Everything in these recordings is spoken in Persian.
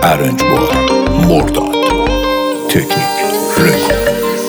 ارنجبار مرداد تکنیک رکورد.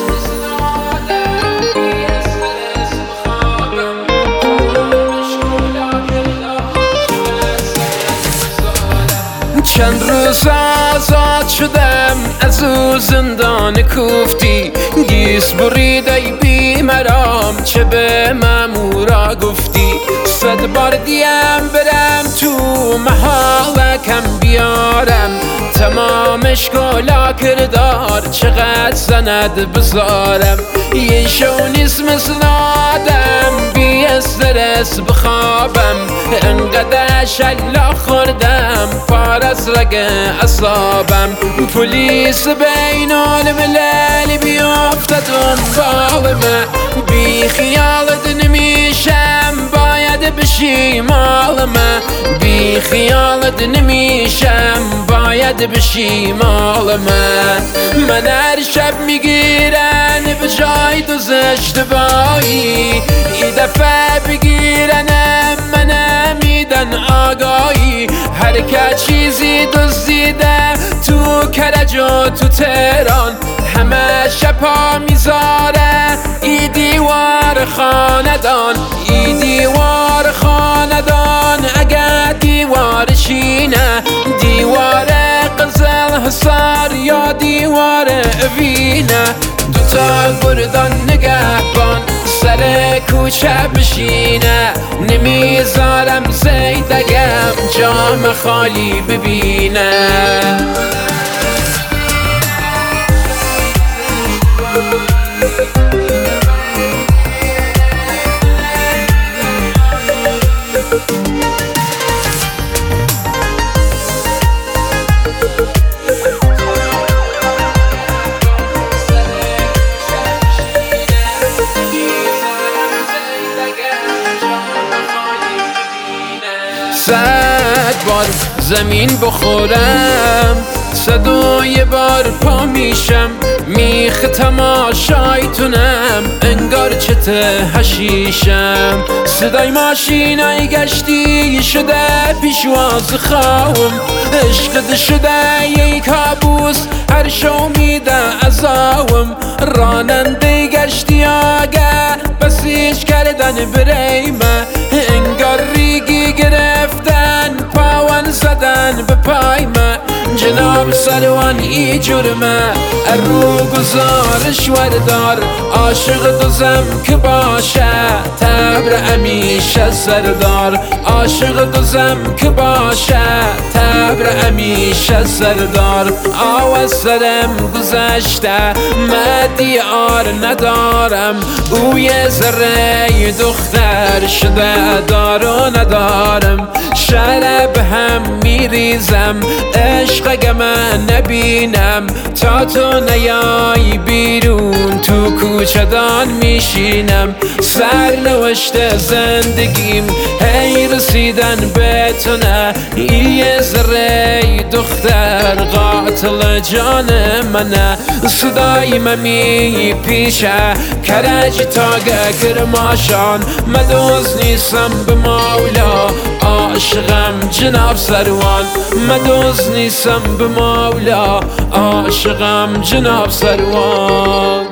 چند روز آزاد شدم از او زندان کوفتی، گیس بریده بی مرام چه به مامورا گفتی. 100 بار دیم برم تو محالکم بیارم، تمامش کلا کردار چقدر زند بزارم. یه شو نیست مثل آدم بی استرس بخوابم، انقدر شلا خوردم پار از رگ اصابم. پلیس بین الملل بیافته دنبال من، بی خیالت نمیشم باید بشی مال من. بی خیالت نمیشم باید بشی مال من. من هر شب میگیرن به جای دوز اشتباهی، این دفعه بگیرنم منم میدن آگاهی. هر که چیزی دزدیده تو کرج و تو تهران، همه شبا میذاره ای دیوار خاندان. ای دیوار خاندان اگر دیوارشینه، دیوار قزل حصار یا دیوار اوینه. دوتا گردان نگهبان سر کوچه بشینه، نمیذارم زیدگم جام خالی ببینه. صد بار زمین بخورم، 101 بار پا میشم، میخ تماشایتونم انگار چته حشیشم. صدای ماشینای گشتی شده پیشواز خواهم، عشقت شده یک کابوس هر شو میده عذابم. راننده گشتی آگه بسیج کردن بریمه، انگار ریگی گرفتن پاون زدن به پای من. جناب سروان ای جرمه رو گزارش وردار، عاشق دوزم که باشه تبر امیشه سردار. عاشق دوزم که باشه تبر امیشه سردار. آواز سرم گذشته مدیار ندارم، او یه ذره دختر شده دار و ندارم. شرب هم میریزم عشق من نبینم، تا تو نیای بیرون تو کوچه دان میشینم. سرنوشت زندگیم هی رسیدن به تو نه، یه ذره دختر قاتل جان منه. صدای من میپیشه کرج تا کرماشان، مدوز نیستم به مولا عاشقم جناب سروان. مدوز نیستم به مولا عاشقم جناب سروان.